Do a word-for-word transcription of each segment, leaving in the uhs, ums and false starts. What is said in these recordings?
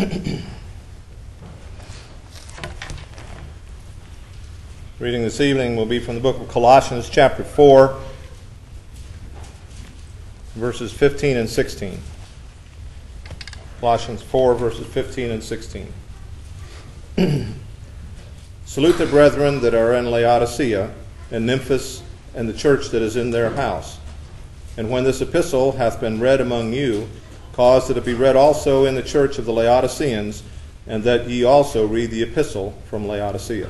Reading this evening will be from the book of Colossians chapter four, verses fifteen and sixteen. Colossians four, verses fifteen and sixteen. Salute the brethren that are in Laodicea, and Nymphas, and the church that is in their house. And when this epistle hath been read among you, cause that it be read also in the church of the Laodiceans, and that ye also read the epistle from Laodicea.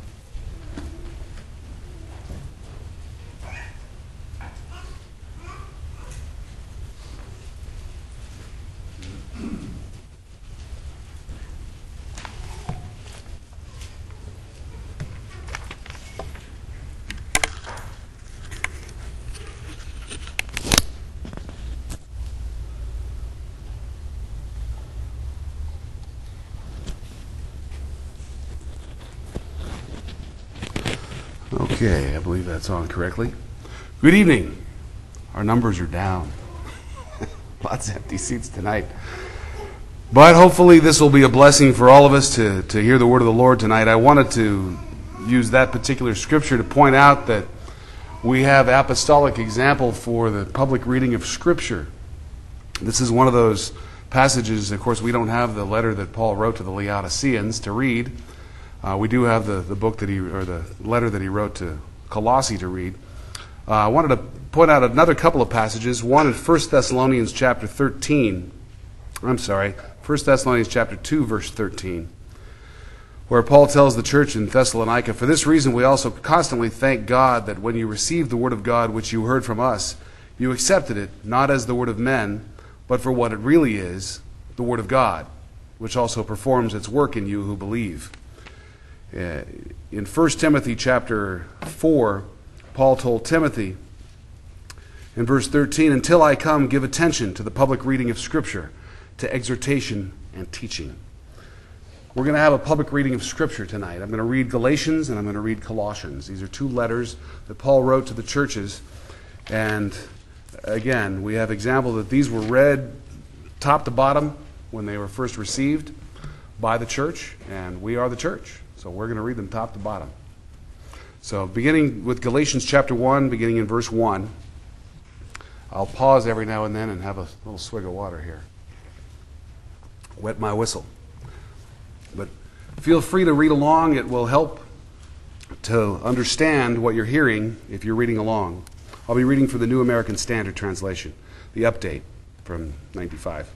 Okay, I believe that's on correctly. Good evening. Our numbers are down. Lots of empty seats tonight. But hopefully this will be a blessing for all of us to, to hear the word of the Lord tonight. I wanted to use that particular scripture to point out that we have apostolic example for the public reading of Scripture. This is one of those passages. Of course, we don't have the letter that Paul wrote to the Laodiceans to read. Uh, we do have the, the book that he, or the letter that he wrote to Colossae to read. Uh, I wanted to point out another couple of passages. One in First Thessalonians chapter thirteen. I'm sorry, First Thessalonians chapter two, verse thirteen, where Paul tells the church in Thessalonica, "For this reason we also constantly thank God that when you received the word of God which you heard from us, you accepted it not as the word of men, but for what it really is, the word of God, which also performs its work in you who believe." Uh, in First Timothy chapter four, Paul told Timothy in verse thirteen, "Until I come, give attention to the public reading of Scripture, to exhortation and teaching." We're going to have a public reading of Scripture tonight. I'm going to read Galatians and I'm going to read Colossians. These are two letters that Paul wrote to the churches. And again, we have example that these were read top to bottom when they were first received by the church, and we are the church. So we're going to read them top to bottom. So beginning with Galatians chapter one, beginning in verse one. I'll pause every now and then and have a little swig of water here. Wet my whistle. But feel free to read along. It will help to understand what you're hearing if you're reading along. I'll be reading from the New American Standard Translation, the update from ninety-five.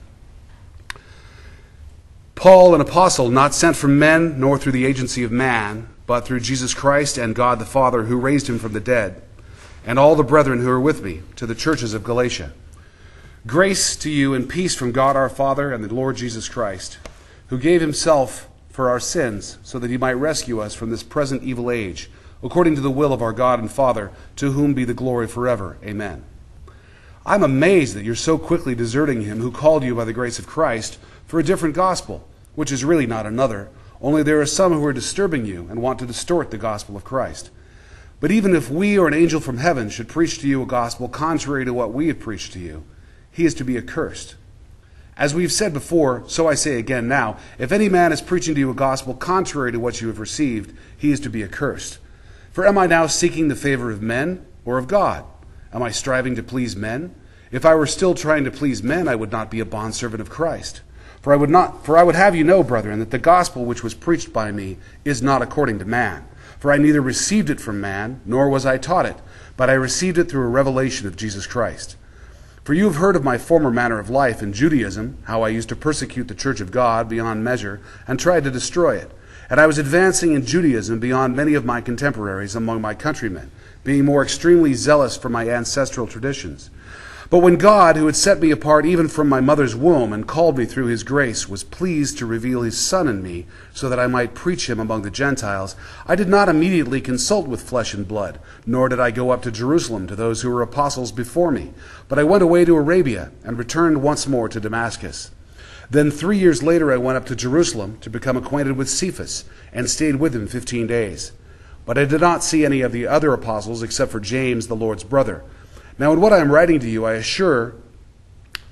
Paul, an apostle, not sent from men, nor through the agency of man, but through Jesus Christ and God the Father, who raised him from the dead, and all the brethren who are with me, to the churches of Galatia. Grace to you and peace from God our Father and the Lord Jesus Christ, who gave himself for our sins, so that he might rescue us from this present evil age, according to the will of our God and Father, to whom be the glory forever. Amen. I'm amazed that you're so quickly deserting him who called you by the grace of Christ for a different gospel, which is really not another, only there are some who are disturbing you and want to distort the gospel of Christ. But even if we or an angel from heaven should preach to you a gospel contrary to what we have preached to you, he is to be accursed. As we've said before, so I say again now, if any man is preaching to you a gospel contrary to what you have received, he is to be accursed. For am I now seeking the favor of men or of God? Am I striving to please men? If I were still trying to please men, I would not be a bondservant of Christ. For I would not, for I would have you know, brethren, that the gospel which was preached by me is not according to man. For I neither received it from man, nor was I taught it, but I received it through a revelation of Jesus Christ. For you have heard of my former manner of life in Judaism, how I used to persecute the church of God beyond measure, and tried to destroy it. And I was advancing in Judaism beyond many of my contemporaries among my countrymen, being more extremely zealous for my ancestral traditions. But when God, who had set me apart even from my mother's womb and called me through his grace, was pleased to reveal his Son in me so that I might preach him among the Gentiles, I did not immediately consult with flesh and blood, nor did I go up to Jerusalem to those who were apostles before me. But I went away to Arabia and returned once more to Damascus. Then three years later I went up to Jerusalem to become acquainted with Cephas and stayed with him fifteen days. But I did not see any of the other apostles except for James, the Lord's brother. Now in what I am writing to you, I assure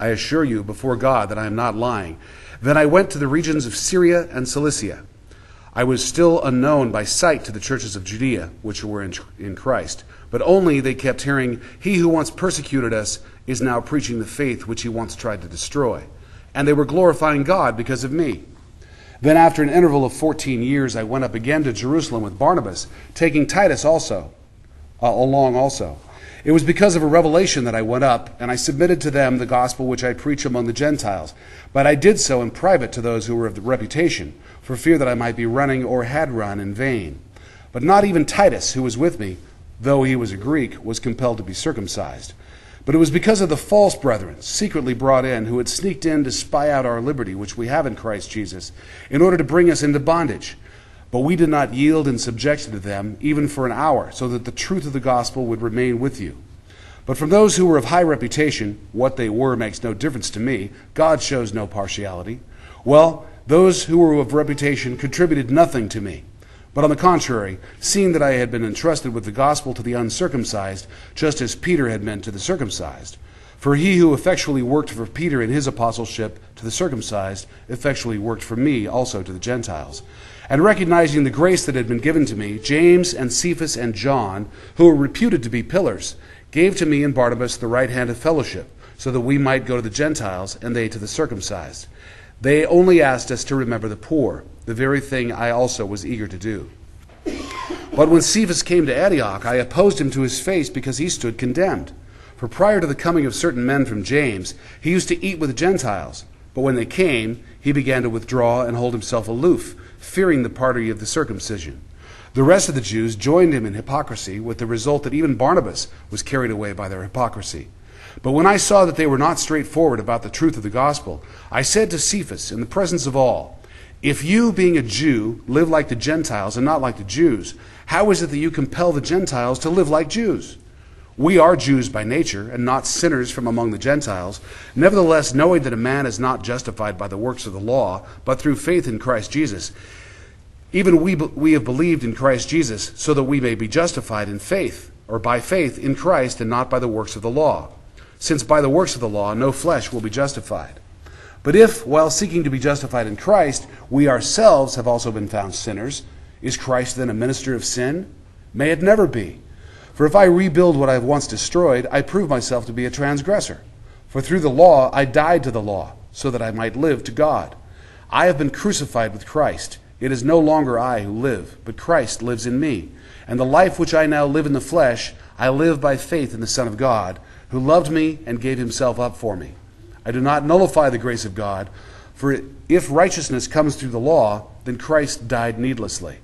I assure you before God that I am not lying. Then I went to the regions of Syria and Cilicia. I was still unknown by sight to the churches of Judea, which were in, in Christ. But only they kept hearing, he who once persecuted us is now preaching the faith which he once tried to destroy. And they were glorifying God because of me. Then after an interval of fourteen years, I went up again to Jerusalem with Barnabas, taking Titus also, uh, along also. It was because of a revelation that I went up, and I submitted to them the gospel which I preach among the Gentiles. But I did so in private to those who were of reputation, for fear that I might be running or had run in vain. But not even Titus, who was with me, though he was a Greek, was compelled to be circumcised. But it was because of the false brethren, secretly brought in, who had sneaked in to spy out our liberty, which we have in Christ Jesus, in order to bring us into bondage. But we did not yield in subjection to them, even for an hour, so that the truth of the gospel would remain with you. But from those who were of high reputation, what they were makes no difference to me. God shows no partiality. Well, those who were of reputation contributed nothing to me. But on the contrary, seeing that I had been entrusted with the gospel to the uncircumcised, just as Peter had been to the circumcised. For he who effectually worked for Peter in his apostleship to the circumcised, effectually worked for me also to the Gentiles. And recognizing the grace that had been given to me, James and Cephas and John, who were reputed to be pillars, gave to me and Barnabas the right hand of fellowship, so that we might go to the Gentiles, and they to the circumcised. They only asked us to remember the poor, the very thing I also was eager to do. But when Cephas came to Antioch, I opposed him to his face because he stood condemned. For prior to the coming of certain men from James, he used to eat with the Gentiles. But when they came, he began to withdraw and hold himself aloof, fearing the party of the circumcision. The rest of the Jews joined him in hypocrisy, with the result that even Barnabas was carried away by their hypocrisy. But when I saw that they were not straightforward about the truth of the gospel, I said to Cephas in the presence of all, if you, being a Jew, live like the Gentiles and not like the Jews, how is it that you compel the Gentiles to live like Jews? We are Jews by nature, and not sinners from among the Gentiles. Nevertheless, knowing that a man is not justified by the works of the law, but through faith in Christ Jesus, even we, we have believed in Christ Jesus, so that we may be justified in faith, or by faith in Christ, and not by the works of the law. Since by the works of the law no flesh will be justified. But if, while seeking to be justified in Christ, we ourselves have also been found sinners, is Christ then a minister of sin? May it never be. For if I rebuild what I have once destroyed, I prove myself to be a transgressor. For through the law I died to the law, so that I might live to God. I have been crucified with Christ. It is no longer I who live, but Christ lives in me. And the life which I now live in the flesh, I live by faith in the Son of God, who loved me and gave himself up for me. I do not nullify the grace of God, for if righteousness comes through the law, then Christ died needlessly.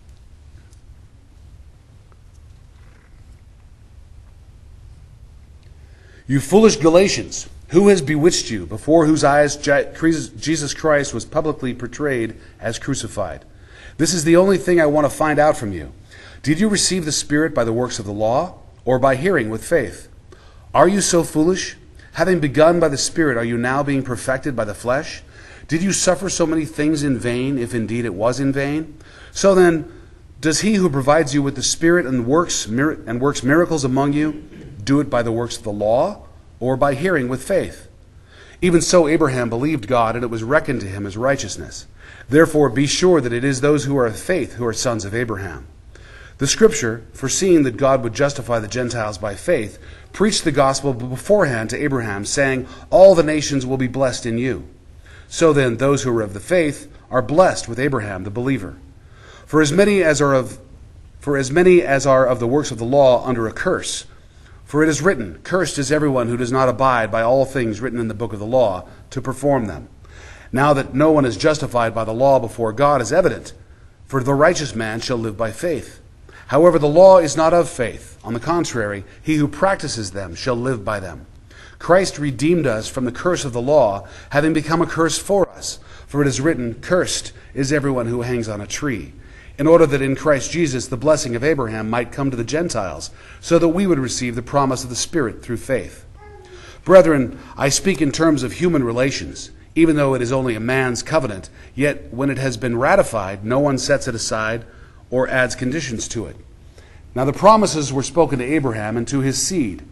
You foolish Galatians, who has bewitched you, before whose eyes Jesus Christ was publicly portrayed as crucified? This is the only thing I want to find out from you. Did you receive the Spirit by the works of the law, or by hearing with faith? Are you so foolish? Having begun by the Spirit, are you now being perfected by the flesh? Did you suffer so many things in vain, if indeed it was in vain? So then, does he who provides you with the Spirit and works and works miracles among you do it by the works of the law, or by hearing with faith? Even so Abraham believed God, and it was reckoned to him as righteousness. Therefore be sure that it is those who are of faith who are sons of Abraham. The Scripture, foreseeing that God would justify the Gentiles by faith, preached the gospel beforehand to Abraham, saying, all the nations will be blessed in you. So then, those who are of the faith are blessed with Abraham, the believer. For as many as are of, for as many as are of the works of the law under a curse, for it is written, cursed is everyone who does not abide by all things written in the book of the law to perform them. Now that no one is justified by the law before God is evident, for the righteous man shall live by faith. However, the law is not of faith. On the contrary, he who practices them shall live by them. Christ redeemed us from the curse of the law, having become a curse for us. For it is written, cursed is everyone who hangs on a tree, in order that in Christ Jesus the blessing of Abraham might come to the Gentiles, so that we would receive the promise of the Spirit through faith. Brethren, I speak in terms of human relations. Even though it is only a man's covenant, yet when it has been ratified, no one sets it aside or adds conditions to it. Now the promises were spoken to Abraham and to his seed.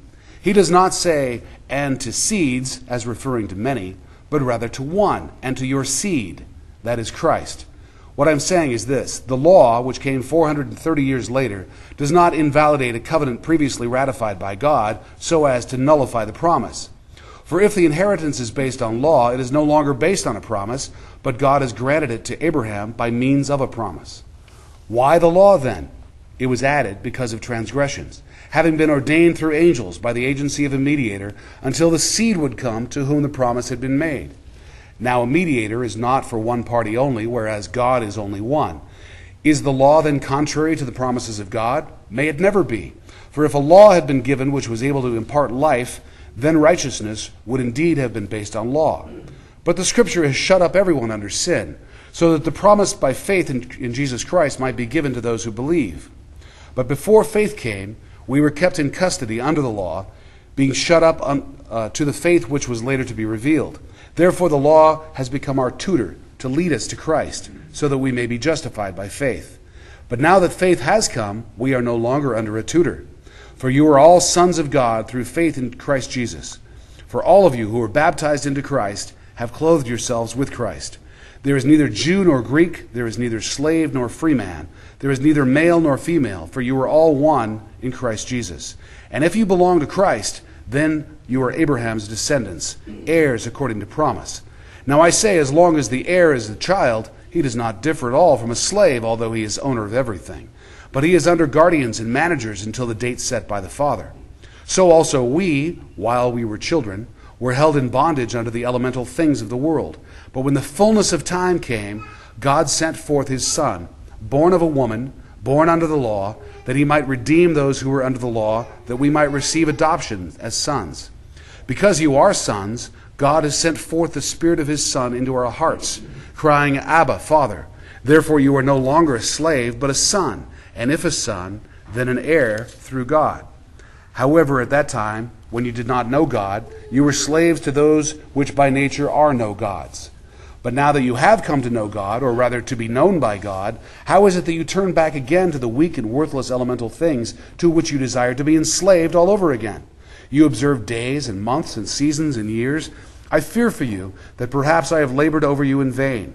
He does not say, and to seeds, as referring to many, but rather to one, and to your seed, that is Christ. What I'm saying is this: the law, which came four hundred thirty years later, does not invalidate a covenant previously ratified by God so as to nullify the promise. For if the inheritance is based on law, it is no longer based on a promise, but God has granted it to Abraham by means of a promise. Why the law then? It was added because of transgressions, having been ordained through angels by the agency of a mediator, until the seed would come to whom the promise had been made. Now a mediator is not for one party only, whereas God is only one. Is the law then contrary to the promises of God? May it never be. For if a law had been given which was able to impart life, then righteousness would indeed have been based on law. But the Scripture has shut up everyone under sin, so that the promise by faith in, in Jesus Christ might be given to those who believe. But before faith came, we were kept in custody under the law, being shut up un, uh, to the faith which was later to be revealed. Therefore the law has become our tutor to lead us to Christ, so that we may be justified by faith. But now that faith has come, we are no longer under a tutor. For you are all sons of God through faith in Christ Jesus. For all of you who were baptized into Christ have clothed yourselves with Christ. There is neither Jew nor Greek, there is neither slave nor free man, there is neither male nor female, for you are all one in Christ Jesus. And if you belong to Christ, then you are Abraham's descendants, heirs according to promise. Now I say, as long as the heir is a child, he does not differ at all from a slave, although he is owner of everything. But he is under guardians and managers until the date set by the Father. So also we, while we were children, were held in bondage under the elemental things of the world. But when the fullness of time came, God sent forth his Son, born of a woman, born under the law, that he might redeem those who were under the law, that we might receive adoption as sons. Because you are sons, God has sent forth the Spirit of his Son into our hearts, crying, Abba, Father. Therefore you are no longer a slave, but a son, and if a son, then an heir through God. However, at that time, when you did not know God, you were slaves to those which by nature are no gods. But now that you have come to know God, or rather to be known by God, how is it that you turn back again to the weak and worthless elemental things to which you desire to be enslaved all over again? You observe days and months and seasons and years. I fear for you that perhaps I have labored over you in vain.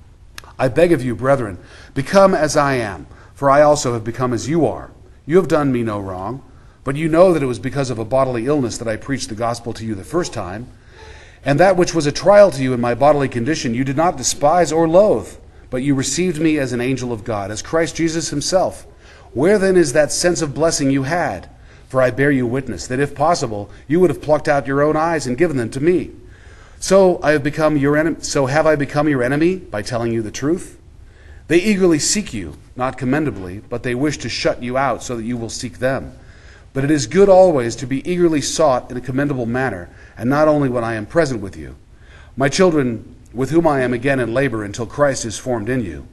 I beg of you, brethren, become as I am, for I also have become as you are. You have done me no wrong, but you know that it was because of a bodily illness that I preached the gospel to you the first time. And that which was a trial to you in my bodily condition you did not despise or loathe, but you received me as an angel of God, as Christ Jesus himself. Where then is that sense of blessing you had? For I bear you witness that if possible, you would have plucked out your own eyes and given them to me. So I have become your enemy. So have I become your enemy by telling you the truth? They eagerly seek you, not commendably, but they wish to shut you out so that you will seek them. But it is good always to be eagerly sought in a commendable manner, and not only when I am present with you. My children, with whom I am again in labor until Christ is formed in you.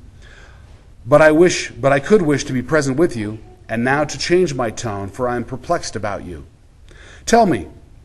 But I wish, but I could wish to be present with you, and now to change my tone, for I am perplexed about you. Tell me,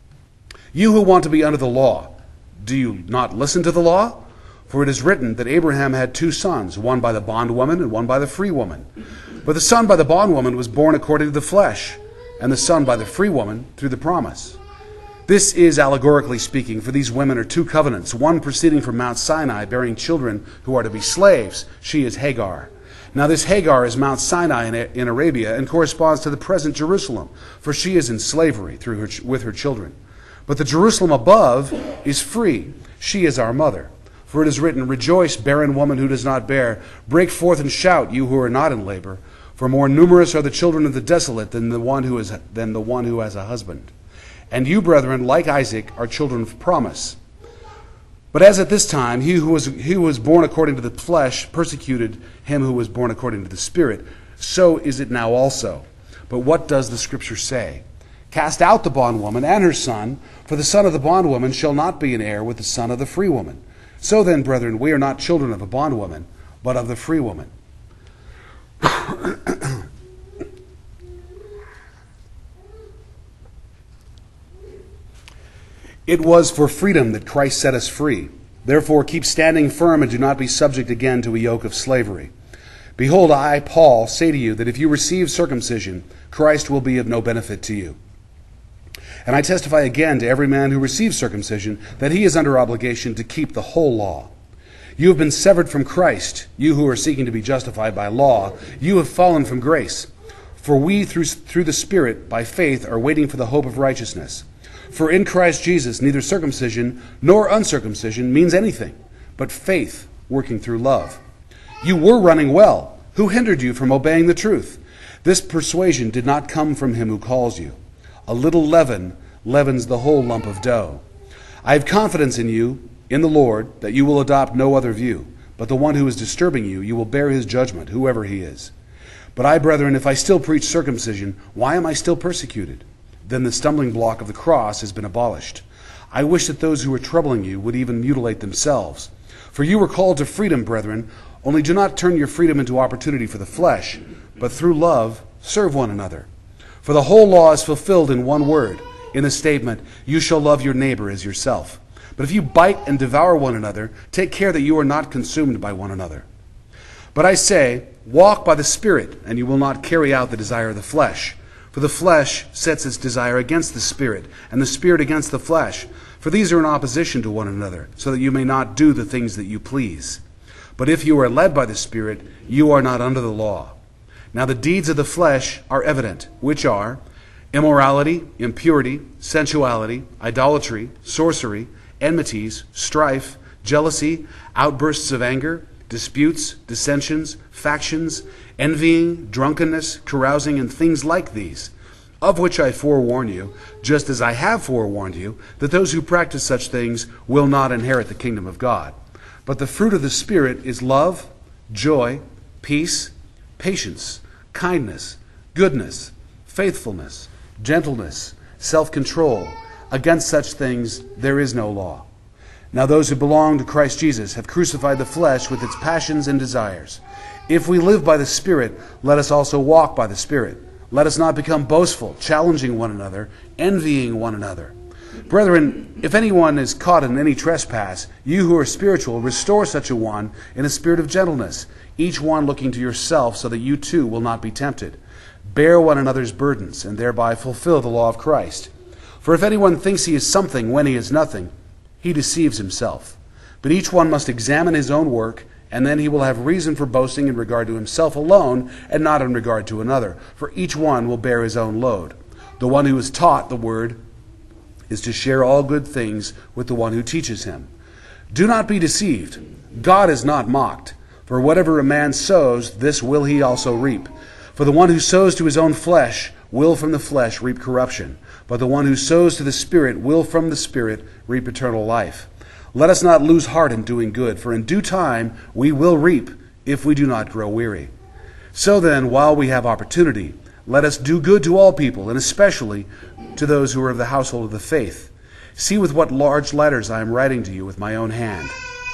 you who want to be under the law, do you not listen to the law? For it is written that Abraham had two sons, one by the bondwoman and one by the free woman. But the son by the bondwoman was born according to the flesh, and the son by the free woman through the promise. This is allegorically speaking, for these women are two covenants, one proceeding from Mount Sinai, bearing children who are to be slaves. She is Hagar. Now this Hagar is Mount Sinai in, in Arabia, and corresponds to the present Jerusalem, for she is in slavery through her, with her children. But the Jerusalem above is free. She is our mother. For it is written, Rejoice, barren woman who does not bear. Break forth and shout, you who are not in labor. For more numerous are the children of the desolate than the one who is than the one who has a husband. And you, brethren, like Isaac, are children of promise. But as at this time, he who was, he who was born according to the flesh persecuted him who was born according to the Spirit, so is it now also. But what does the Scripture say? Cast out the bondwoman and her son, for the son of the bondwoman shall not be an heir with the son of the free woman. So then, brethren, we are not children of a bondwoman, but of the free woman. It was for freedom that Christ set us free. Therefore keep standing firm and do not be subject again to a yoke of slavery. Behold, I, Paul, say to you that if you receive circumcision, Christ will be of no benefit to you. And I testify again to every man who receives circumcision that he is under obligation to keep the whole law. You have been severed from Christ, you who are seeking to be justified by law. You have fallen from grace. For we, through, through the Spirit, by faith, are waiting for the hope of righteousness. For in Christ Jesus neither circumcision nor uncircumcision means anything, but faith working through love. You were running well. Who hindered you from obeying the truth? This persuasion did not come from him who calls you. A little leaven leavens the whole lump of dough. I have confidence in you, in the Lord, that you will adopt no other view, but the one who is disturbing you, you will bear his judgment, whoever he is. But I, brethren, if I still preach circumcision, why am I still persecuted? Then the stumbling block of the cross has been abolished. I wish that those who are troubling you would even mutilate themselves. For you were called to freedom, brethren, only do not turn your freedom into opportunity for the flesh, but through love serve one another. For the whole law is fulfilled in one word, in the statement, you shall love your neighbor as yourself. But if you bite and devour one another, take care that you are not consumed by one another. But I say, walk by the Spirit, and you will not carry out the desire of the flesh. For the flesh sets its desire against the Spirit, and the Spirit against the flesh. For these are in opposition to one another, so that you may not do the things that you please. But if you are led by the Spirit, you are not under the law. Now the deeds of the flesh are evident, which are immorality, impurity, sensuality, idolatry, sorcery, enmities, strife, jealousy, outbursts of anger, disputes, dissensions, factions, envying, drunkenness, carousing, and things like these, of which I forewarn you, just as I have forewarned you, that those who practice such things will not inherit the kingdom of God. But the fruit of the Spirit is love, joy, peace, patience, kindness, goodness, faithfulness, gentleness, self-control. Against such things there is no law. Now those who belong to Christ Jesus have crucified the flesh with its passions and desires. If we live by the Spirit, let us also walk by the Spirit. Let us not become boastful, challenging one another, envying one another. Brethren, if anyone is caught in any trespass, you who are spiritual, restore such a one in a spirit of gentleness, each one looking to yourself, so that you too will not be tempted. Bear one another's burdens, and thereby fulfill the law of Christ. For if anyone thinks he is something when he is nothing, he deceives himself. But each one must examine his own work, and then he will have reason for boasting in regard to himself alone, and not in regard to another. For each one will bear his own load. The one who is taught the word is to share all good things with the one who teaches him. Do not be deceived. God is not mocked. For whatever a man sows, this will he also reap. For the one who sows to his own flesh will from the flesh reap corruption. But the one who sows to the Spirit will from the Spirit reap eternal life. Let us not lose heart in doing good, for in due time we will reap if we do not grow weary. So then, while we have opportunity, let us do good to all people, and especially to those who are of the household of the faith. See with what large letters I am writing to you with my own hand.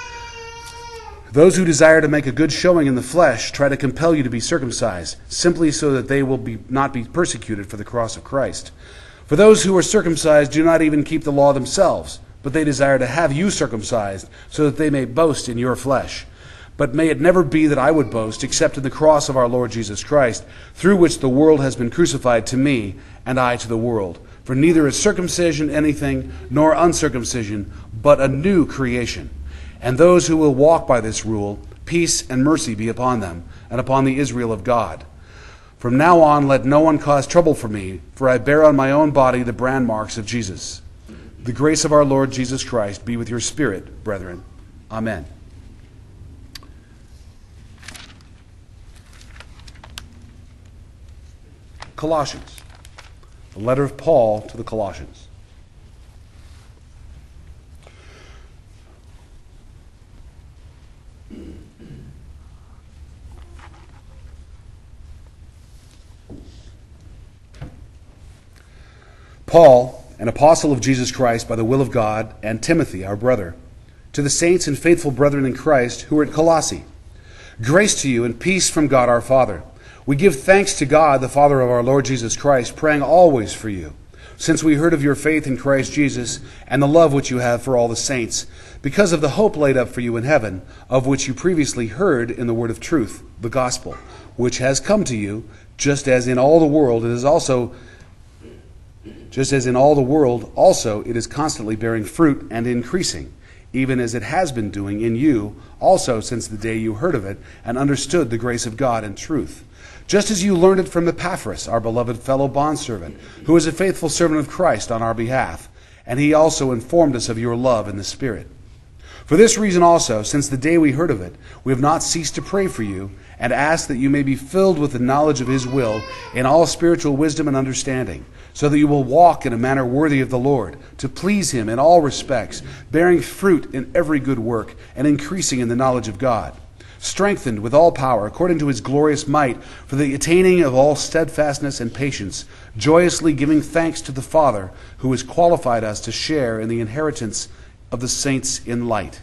Those who desire to make a good showing in the flesh try to compel you to be circumcised, simply so that they will be, not be persecuted for the cross of Christ. For those who are circumcised do not even keep the law themselves, but they desire to have you circumcised, so that they may boast in your flesh. But may it never be that I would boast, except in the cross of our Lord Jesus Christ, through which the world has been crucified to me, and I to the world. For neither is circumcision anything, nor uncircumcision, but a new creation. And those who will walk by this rule, peace and mercy be upon them, and upon the Israel of God. From now on, let no one cause trouble for me, for I bear on my own body the brand marks of Jesus. The grace of our Lord Jesus Christ be with your spirit, brethren. Amen. Colossians, the letter of Paul to the Colossians. Paul, an apostle of Jesus Christ by the will of God, and Timothy, our brother, to the saints and faithful brethren in Christ who are at Colossae. Grace to you and peace from God our Father. We give thanks to God, the Father of our Lord Jesus Christ, praying always for you, since we heard of your faith in Christ Jesus and the love which you have for all the saints, because of the hope laid up for you in heaven, of which you previously heard in the word of truth, the gospel, which has come to you, just as in all the world it is also just as in all the world also it is constantly bearing fruit and increasing, even as it has been doing in you also since the day you heard of it and understood the grace of God in truth. Just as you learned it from Epaphras, our beloved fellow bondservant, who is a faithful servant of Christ on our behalf, and he also informed us of your love in the Spirit. For this reason also, since the day we heard of it, we have not ceased to pray for you, and ask that you may be filled with the knowledge of his will in all spiritual wisdom and understanding, so that you will walk in a manner worthy of the Lord, to please him in all respects, bearing fruit in every good work, and increasing in the knowledge of God, strengthened with all power according to his glorious might, for the attaining of all steadfastness and patience, joyously giving thanks to the Father, who has qualified us to share in the inheritance of the saints in light.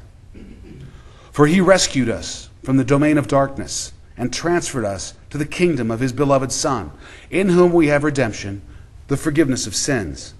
For he rescued us from the domain of darkness and transferred us to the kingdom of his beloved Son, in whom we have redemption, the forgiveness of sins.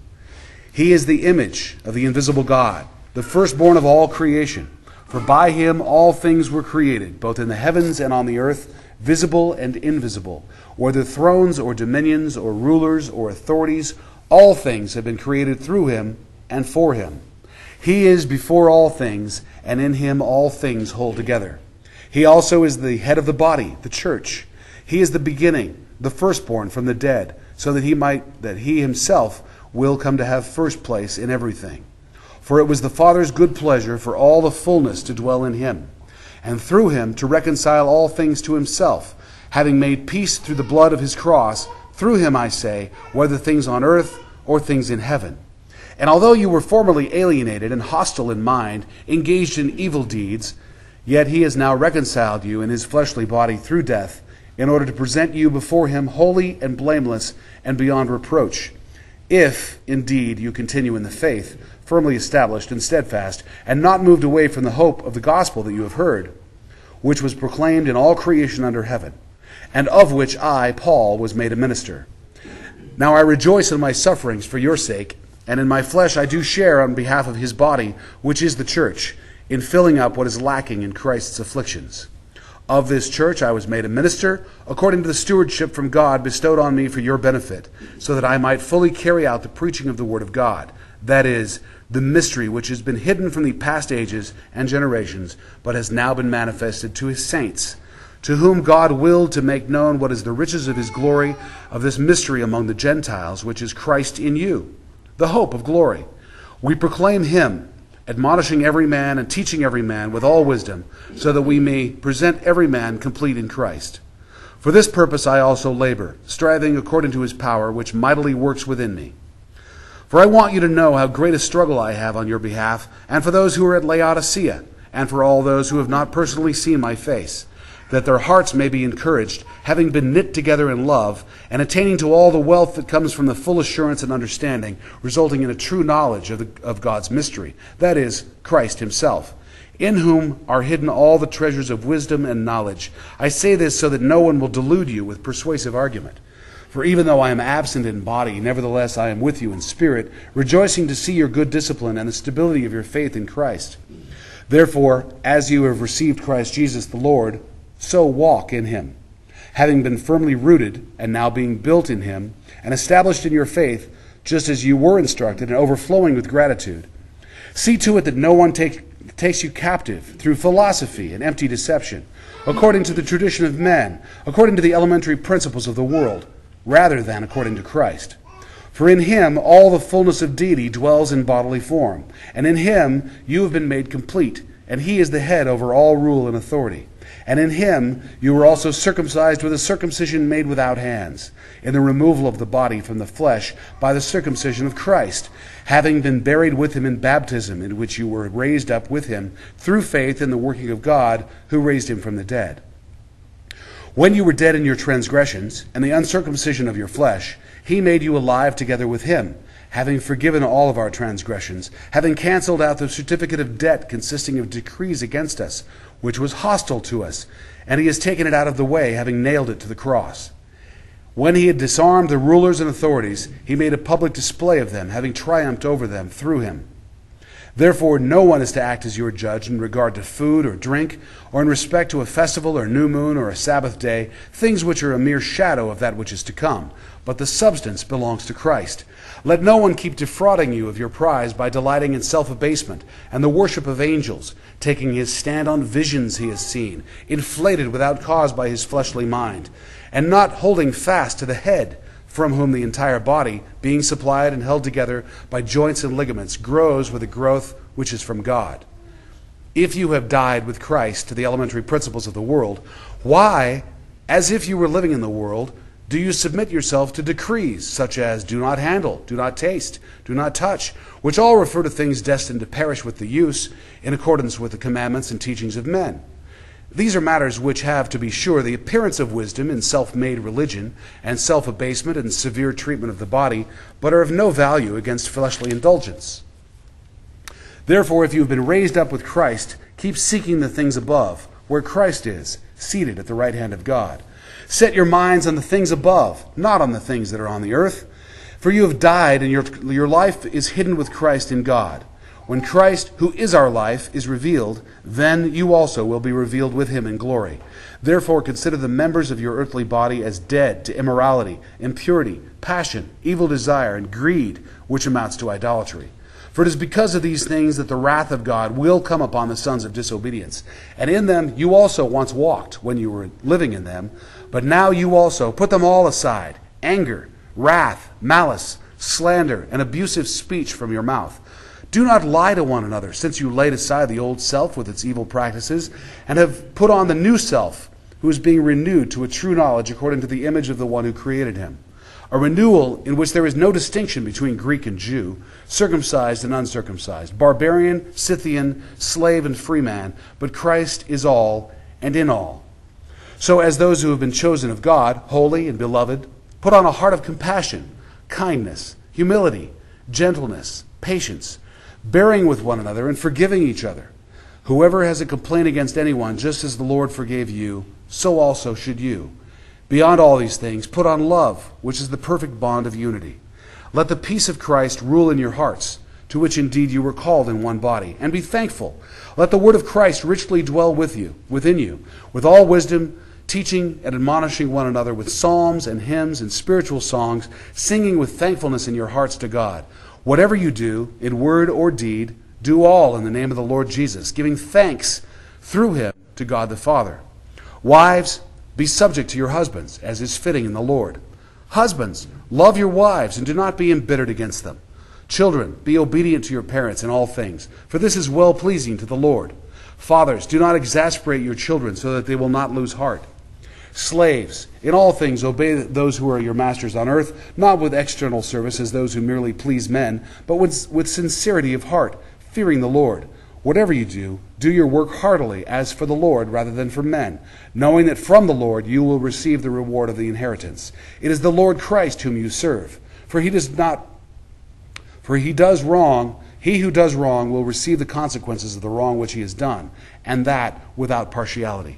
He is the image of the invisible God, the firstborn of all creation. For by him all things were created, both in the heavens and on the earth, visible and invisible, whether thrones or dominions or rulers or authorities. All things have been created through him and for him. He is before all things, and in him all things hold together. He also is the head of the body, the church. He is the beginning, the firstborn from the dead, so that he might that he himself will come to have first place in everything. For it was the Father's good pleasure for all the fullness to dwell in him, and through him to reconcile all things to himself, having made peace through the blood of his cross. Through him, I say, whether things on earth or things in heaven. And although you were formerly alienated and hostile in mind, engaged in evil deeds, yet he has now reconciled you in his fleshly body through death, in order to present you before him holy and blameless and beyond reproach, if indeed you continue in the faith, firmly established and steadfast, and not moved away from the hope of the gospel that you have heard, which was proclaimed in all creation under heaven, and of which I, Paul, was made a minister. Now I rejoice in my sufferings for your sake, and in my flesh I do share on behalf of his body, which is the church, in filling up what is lacking in Christ's afflictions. Of this church I was made a minister, according to the stewardship from God bestowed on me for your benefit, so that I might fully carry out the preaching of the word of God, that is, the mystery which has been hidden from the past ages and generations, but has now been manifested to his saints, to whom God willed to make known what is the riches of his glory, of this mystery among the Gentiles, which is Christ in you, the hope of glory. We proclaim him, admonishing every man and teaching every man with all wisdom, so that we may present every man complete in Christ. For this purpose I also labor, striving according to his power, which mightily works within me. For I want you to know how great a struggle I have on your behalf, and for those who are at Laodicea, and for all those who have not personally seen my face, that their hearts may be encouraged, having been knit together in love, and attaining to all the wealth that comes from the full assurance and understanding, resulting in a true knowledge of, the, of God's mystery, that is, Christ himself, in whom are hidden all the treasures of wisdom and knowledge. I say this so that no one will delude you with persuasive argument. For even though I am absent in body, nevertheless I am with you in spirit, rejoicing to see your good discipline and the stability of your faith in Christ. Therefore, as you have received Christ Jesus the Lord, so walk in him, having been firmly rooted and now being built in him and established in your faith, just as you were instructed and overflowing with gratitude. See to it that no one take, takes you captive through philosophy and empty deception, according to the tradition of men, according to the elementary principles of the world, rather than according to Christ. For in him all the fullness of deity dwells in bodily form, and in him you have been made complete, and he is the head over all rule and authority. And in him you were also circumcised with a circumcision made without hands, in the removal of the body from the flesh by the circumcision of Christ, having been buried with him in baptism, in which you were raised up with him through faith in the working of God, who raised him from the dead. When you were dead in your transgressions and the uncircumcision of your flesh, he made you alive together with him, having forgiven all of our transgressions, having canceled out the certificate of debt consisting of decrees against us, which was hostile to us, and he has taken it out of the way, having nailed it to the cross. When he had disarmed the rulers and authorities, he made a public display of them, having triumphed over them through him. Therefore, no one is to act as your judge in regard to food or drink, or in respect to a festival or new moon or a Sabbath day, things which are a mere shadow of that which is to come. But the substance belongs to Christ. Let no one keep defrauding you of your prize by delighting in self-abasement and the worship of angels, taking his stand on visions he has seen, inflated without cause by his fleshly mind, and not holding fast to the head, from whom the entire body, being supplied and held together by joints and ligaments, grows with a growth which is from God. If you have died with Christ to the elementary principles of the world, why, as if you were living in the world, do you submit yourself to decrees such as do not handle, do not taste, do not touch, which all refer to things destined to perish with the use, in accordance with the commandments and teachings of men? These are matters which have, to be sure, the appearance of wisdom in self-made religion and self-abasement and severe treatment of the body, but are of no value against fleshly indulgence. Therefore, if you have been raised up with Christ, keep seeking the things above, where Christ is, seated at the right hand of God. Set your minds on the things above, not on the things that are on the earth. For you have died, and your, your life is hidden with Christ in God. When Christ, who is our life, is revealed, then you also will be revealed with him in glory. Therefore consider the members of your earthly body as dead to immorality, impurity, passion, evil desire, and greed, which amounts to idolatry. For it is because of these things that the wrath of God will come upon the sons of disobedience. And in them you also once walked, when you were living in them. But now you also put them all aside: anger, wrath, malice, slander, and abusive speech from your mouth. Do not lie to one another, since you laid aside the old self with its evil practices, and have put on the new self, who is being renewed to a true knowledge according to the image of the one who created him. A renewal in which there is no distinction between Greek and Jew, circumcised and uncircumcised, barbarian, Scythian, slave and free man, but Christ is all and in all. So as those who have been chosen of God, holy and beloved, put on a heart of compassion, kindness, humility, gentleness, patience, bearing with one another and forgiving each other. Whoever has a complaint against anyone, just as the Lord forgave you, so also should you. Beyond all these things, put on love, which is the perfect bond of unity. Let the peace of Christ rule in your hearts, to which indeed you were called in one body, and be thankful. Let the word of Christ richly dwell with you, within you, with all wisdom, teaching and admonishing one another with psalms and hymns and spiritual songs, singing with thankfulness in your hearts to God. Whatever you do, in word or deed, do all in the name of the Lord Jesus, giving thanks through him to God the Father. Wives, be subject to your husbands, as is fitting in the Lord. Husbands, love your wives, and do not be embittered against them. Children, be obedient to your parents in all things, for this is well-pleasing to the Lord. Fathers, do not exasperate your children, so that they will not lose heart. Slaves, in all things obey those who are your masters on earth, not with external service as those who merely please men, but with, with sincerity of heart, fearing the Lord. Whatever you do, do your work heartily, as for the Lord rather than for men, knowing that from the Lord you will receive the reward of the inheritance. It is the Lord Christ whom you serve. For he does not, for he does wrong, he who does wrong will receive the consequences of the wrong which he has done, and that without partiality.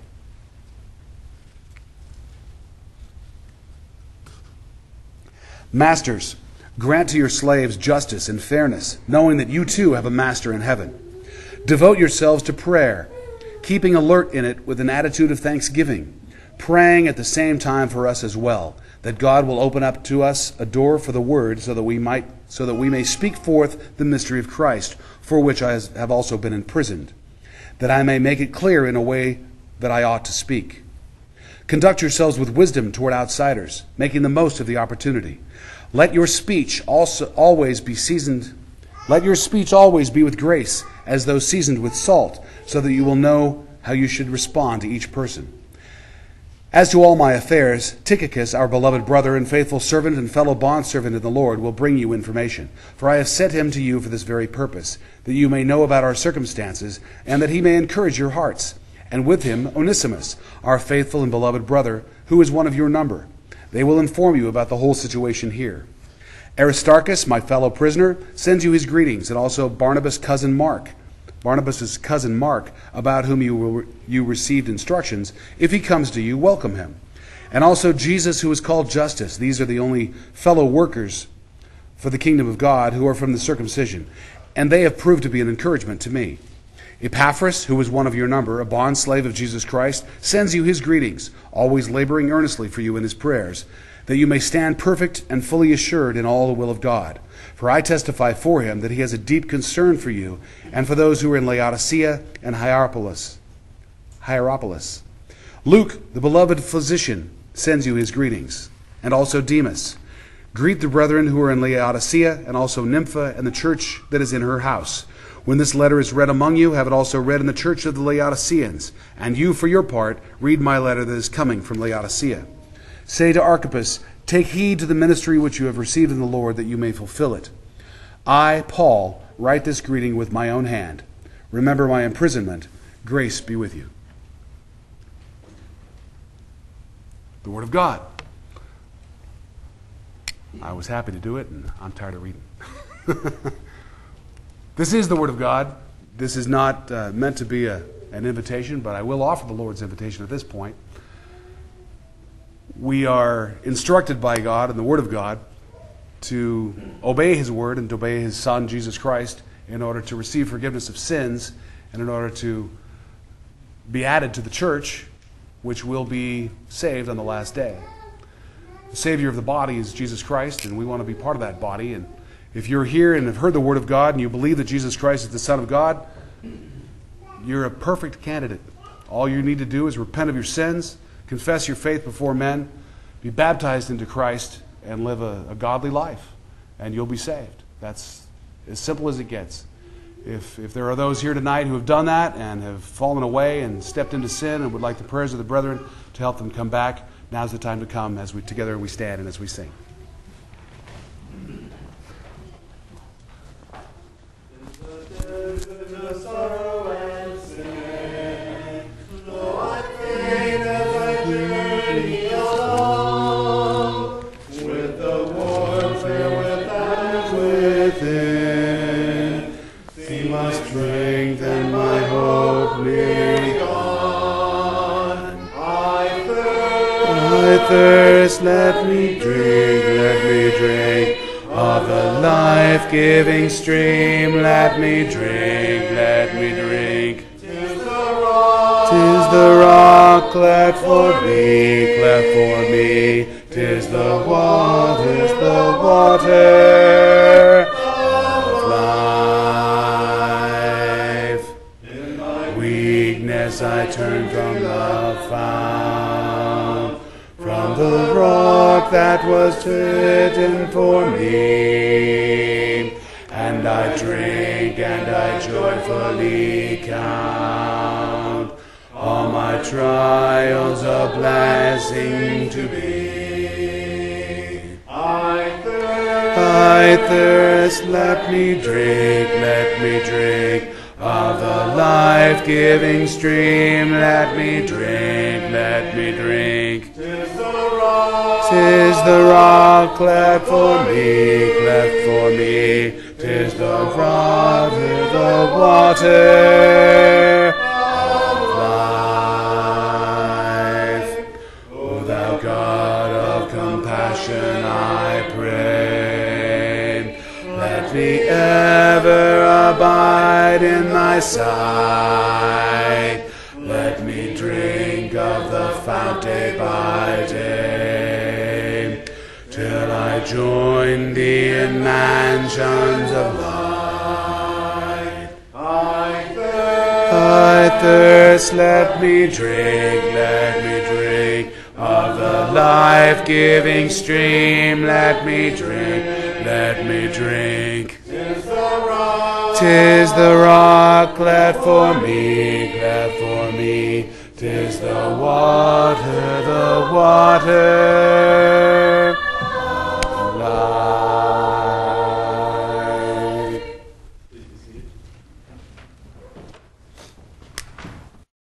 Masters, grant to your slaves justice and fairness, knowing that you too have a master in heaven. Devote yourselves to prayer, keeping alert in it with an attitude of thanksgiving, praying at the same time for us as well, that God will open up to us a door for the word, so that we might, so that we may speak forth the mystery of Christ, for which I have also been imprisoned, that I may make it clear in a way that I ought to speak. Conduct yourselves with wisdom toward outsiders, making the most of the opportunity. Let your speech also always be seasoned. Let your speech always be with grace, as though seasoned with salt, so that you will know how you should respond to each person. As to all my affairs, Tychicus, our beloved brother and faithful servant and fellow bondservant in the Lord, will bring you information. For I have sent him to you for this very purpose, that you may know about our circumstances, and that he may encourage your hearts. And with him Onesimus, our faithful and beloved brother, who is one of your number. They will inform you about the whole situation here. Aristarchus, my fellow prisoner, sends you his greetings, and also Barnabas' cousin Mark. Barnabas' cousin Mark, about whom you, will, you received instructions. If he comes to you, welcome him. And also Jesus, who is called Justus. These are the only fellow workers for the kingdom of God who are from the circumcision. and they have proved to be an encouragement to me. Epaphras, who is one of your number, a bondslave of Jesus Christ, sends you his greetings, always laboring earnestly for you in his prayers, that you may stand perfect and fully assured in all the will of God. For I testify for him that he has a deep concern for you and for those who are in Laodicea and Hierapolis. Hierapolis. Luke, the beloved physician, sends you his greetings, and also Demas. Greet the brethren who are in Laodicea, and also Nympha and the church that is in her house. When this letter is read among you, have it also read in the church of the Laodiceans. And you, for your part, read my letter that is coming from Laodicea. Say to Archippus, take heed to the ministry which you have received in the Lord, that you may fulfill it. I, Paul, write this greeting with my own hand. Remember my imprisonment. Grace be with you. The Word of God. I was happy to do it, and I'm tired of reading. This is the Word of God. This is not uh, meant to be a, an invitation, but I will offer the Lord's invitation at this point. We are instructed by God and the Word of God to obey His Word and to obey His Son, Jesus Christ, in order to receive forgiveness of sins and in order to be added to the church, which will be saved on the last day. The Savior of the body is Jesus Christ, and we want to be part of that body. And if you're here and have heard the Word of God and you believe that Jesus Christ is the Son of God, you're a perfect candidate. All you need to do is repent of your sins, confess your faith before men, be baptized into Christ, and live a, a godly life, and you'll be saved. That's as simple as it gets. If, if there are those here tonight who have done that and have fallen away and stepped into sin and would like the prayers of the brethren to help them come back, now's the time to come as we together we stand and as we sing. Thirst, let me drink, let me drink of the life-giving stream. Let me drink, let me drink. Tis the rock, tis the rock, cleft for me, cleft for me. Tis the water, tis the water of life. In my weakness I turn from the fount, from the rock that was hidden for me, and I drink and I joyfully count all my trials a blessing to be. I thirst, I thirst, let me drink, let me drink of the life-giving stream. Let me drink, let me drink. Tis the rock, tis the rock, cleft for me, cleft for me. Tis the rock, tis the water of life. O thou God of compassion, I pray, let me ever abide in thy sight. Let me drink of the fount day by day, till I join thee in mansions of light. I thirst, I thirst, let me drink, let me drink of the life-giving stream. Let me drink, let me drink. Tis the rock, tis the rock, cleft for me, cleft for me. Tis the water, the water